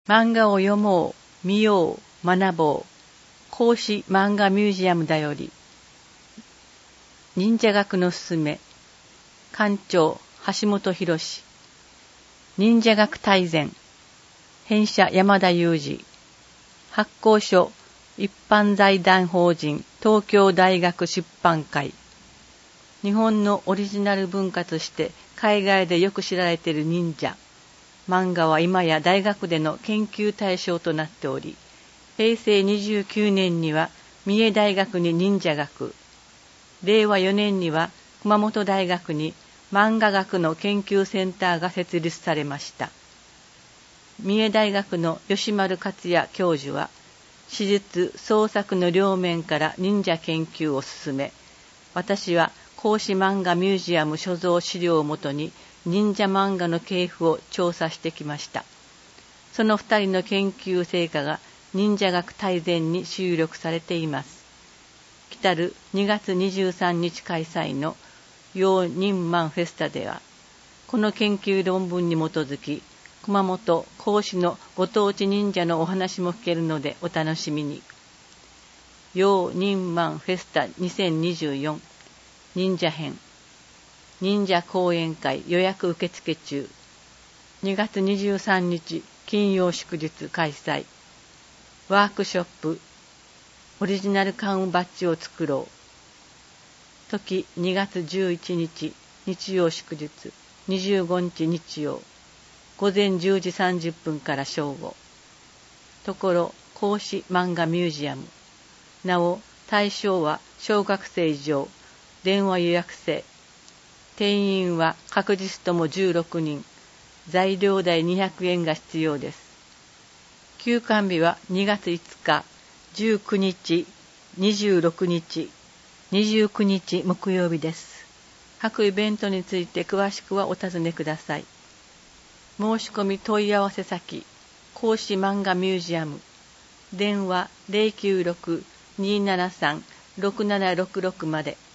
漫画を読もう、見よう、学ぼう。孔子漫画ミュージアムだより。忍者学のすすめ。館長、橋本博史。忍者学大全。編者山田裕二。発行所、一般財団法人東京大学出版会。日本のオリジナル文化として海外でよく知られている忍者。漫画は今や大学での研究対象となっており、平成29年には三重大学に忍者学、令和4年には熊本大学に漫画学の研究センターが設立されました。三重大学の吉丸克也教授は、史実・創作の両面から忍者研究を進め、私は孔子漫画ミュージアム所蔵資料をもとに忍者漫画の系譜を調査してきました。その2人の研究成果が忍者学大全に収録されています。来たる2月23日開催の陽忍満フェスタでは、この研究論文に基づき、熊本・孔子のご当地忍者のお話も聞けるのでお楽しみに。陽忍満フェスタ2024忍者編。忍者講演会予約受付中。2月23日金曜祝日開催。ワークショップ。オリジナルカウンバッジを作ろう。時2月11日日曜祝日。25日日曜。午前10時30分から正午。ところ孔子漫画ミュージアム。なお対象は小学生以上。電話予約制。定員は確実とも16人。材料代200円が必要です。休館日は2月5日、19日、26日、29日木曜日です。各イベントについて詳しくはお尋ねください。申し込み問い合わせ先、孔子漫画ミュージアム。電話 096-273-6766 まで。